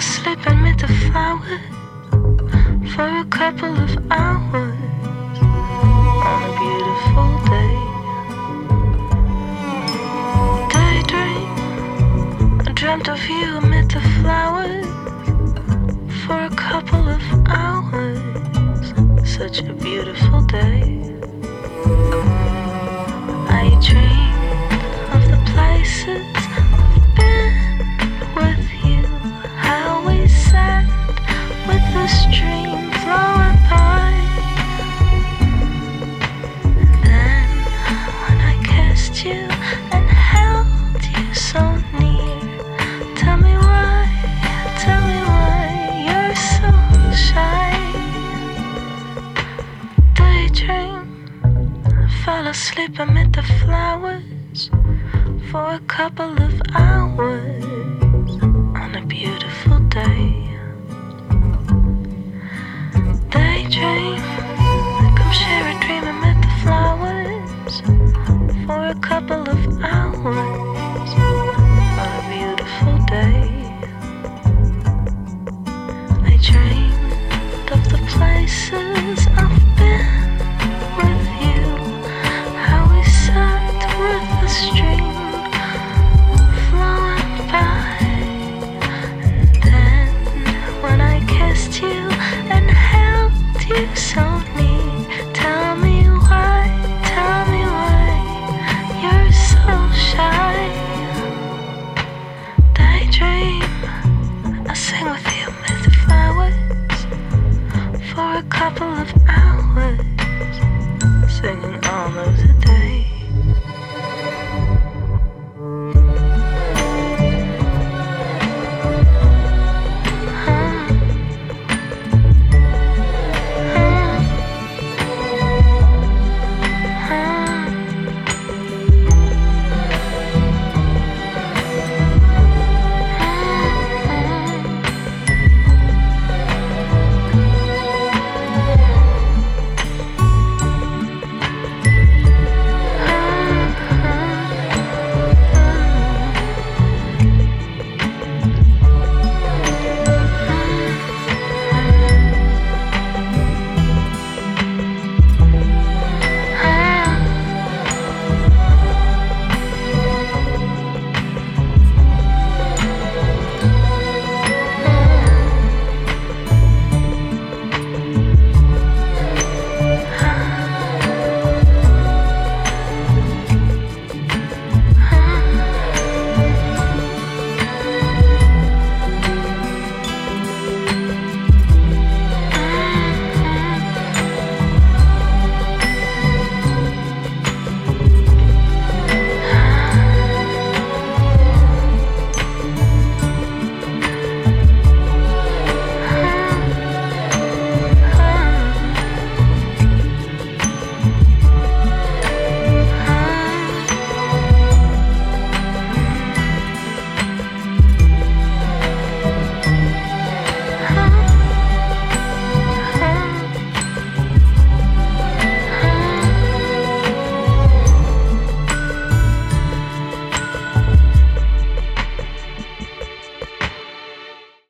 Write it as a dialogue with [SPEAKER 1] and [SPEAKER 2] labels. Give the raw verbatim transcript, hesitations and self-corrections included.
[SPEAKER 1] asleep amid the flowers for a couple of hours on a beautiful day. Daydream, I dreamt of you amid the flowers for a couple of hours. Such a beautiful day. I dreamed of the places I've been with you, how we sat with the stream flowing by. And then when I kissed you and held you so near, tell me why, tell me why you're so shy. Daydream, I fell asleep amid the flowers for a couple of hours on a beautiful day. Daydream, come share a dream amid the flowers for a couple of hours on a beautiful day. I dreamed of the places I've been with you, how we sat with the stream flowing by. And then when I kissed you and held you so near, tell me why, tell me why you're so shy. Daydream, I sing with you amid the flowers for a couple of